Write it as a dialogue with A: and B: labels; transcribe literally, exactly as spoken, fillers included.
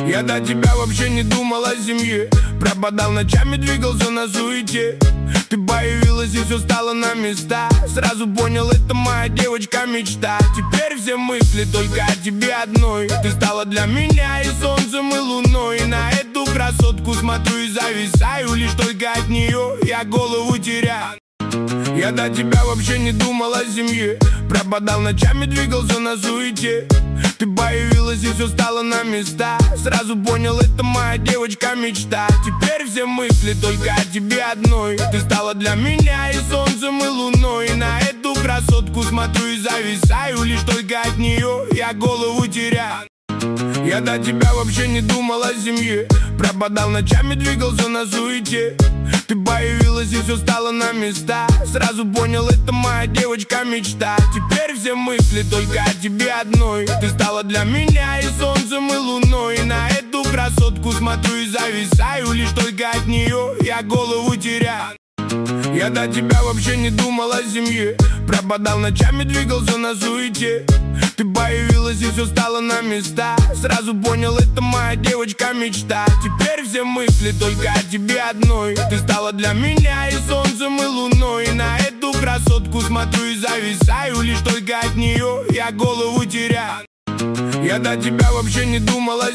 A: Я до тебя вообще не думал о семье. Пропадал ночами, двигался на суете. Ты появилась и все стало на места. Сразу понял, это моя девочка-мечта. Теперь все мысли только о тебе одной. Ты стала для меня и солнцем, и луной. И на эту красотку смотрю и зависаю. Лишь только от нее я голову теряю. Я до тебя вообще не думал о семье. Пропадал ночами, двигался на суете. Ты появилась и все стало на места. Сразу понял, это моя девочка-мечта. Теперь все мысли только о тебе одной. Ты стала для меня и солнцем, и луной. И на эту красотку смотрю и зависаю. Лишь только от нее я голову теряю. Я до тебя вообще не думал о семье. Пропадал ночами, двигался на суете. Ты появилась и все стало на места. Сразу понял, это моя девочка-мечта. Теперь все мысли только о тебе одной. Ты стала для меня и солнцем, и луной. И на эту красотку смотрю и зависаю. Лишь только от нее я голову теряю. Я до тебя вообще не думал о семье. Пропадал ночами, двигался на суете. Ты появилась и все стало на места. Сразу понял, это моя девочка-мечта. Теперь все мысли только о тебе одной. Ты стала для меня и солнцем, и луной. И на эту красотку смотрю и зависаю. Лишь только от нее я голову теряю. Я до тебя вообще не думал о